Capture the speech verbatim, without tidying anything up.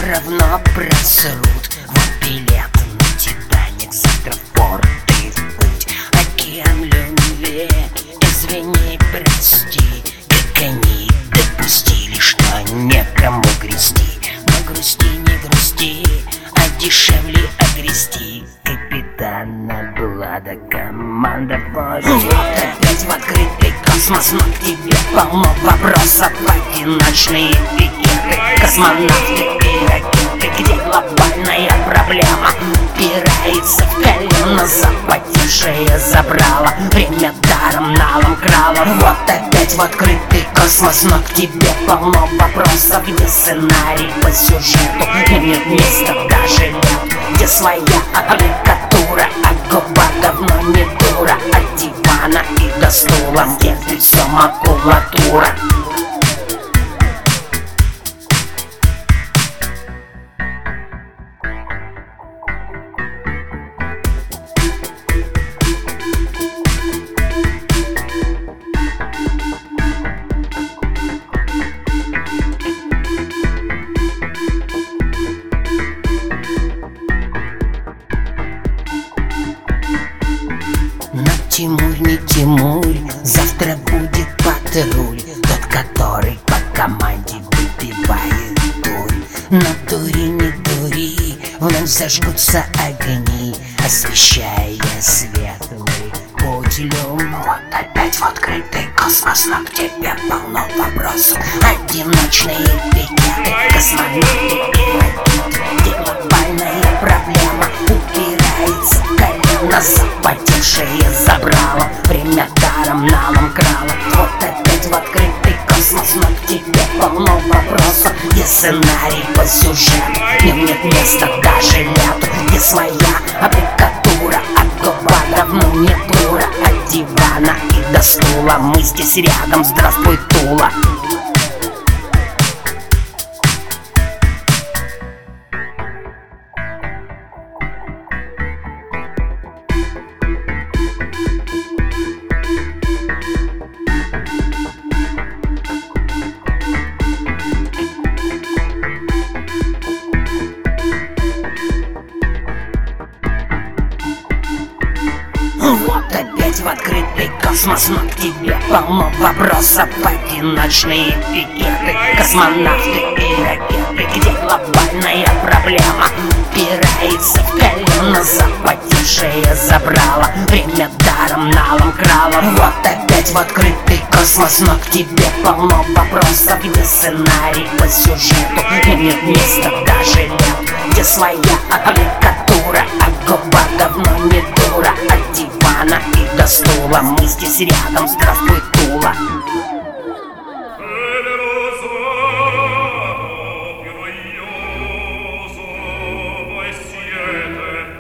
равно просрут. Вот билет на Титаник, завтра в порт и в путь. Океан любви, извини, прости, как они допустили, что некому грести. Но грусти, не грусти, а дешевле огрести. Капитана Блада команда возит. Вот опять в открытый космос, но к тебе полно вопросов. Одиночные пикеты, космонавты и ракеты. Где глобальная проблема? Упирается в колено запотевшее забрало. Время даром налом крало. Вот опять в открытый космос, но к тебе полно вопросов. Где сценарий по сюжету, и нет места даже нет. Где своя абрикатура, а губа давно не дура. От дивана и до стула, где лицо макулатура. Тимур, не Тимур, завтра будет патруль, тот, который по команде выпивает дурь. Но дури, не дури, вновь зажгутся огни, освещая светлый путь люм. Вот опять в открытый космос, но к тебе полно вопросов. Одиночные пикеты, космонавты и ракеты. Где глобальная проблема? Упирается в колено запотевшее забрало. Время даром налом крало. Вот опять в открытый космос, но к тебе полно вопросов. Где сценарий по сюжету, в нем нет места даже лету. Где своя абрикатура, от губа давно не дура. От дивана и до стула, мы здесь рядом, здравствуй, Тула. Вот опять в открытый космос, но к тебе полно вопросов. Одиночные пикеты, космонавты и ракеты. Где глобальная проблема? Упирается в колено запотевшее забрало. Время даром налом крало. Вот опять в открытый космос, но к тебе полно вопросов. Где сценарий по сюжету, и нет места даже нет. Где своя абрикатура, а губа давно не дура. От дивана и до стула, мы здесь рядом, здравствуй, Тула.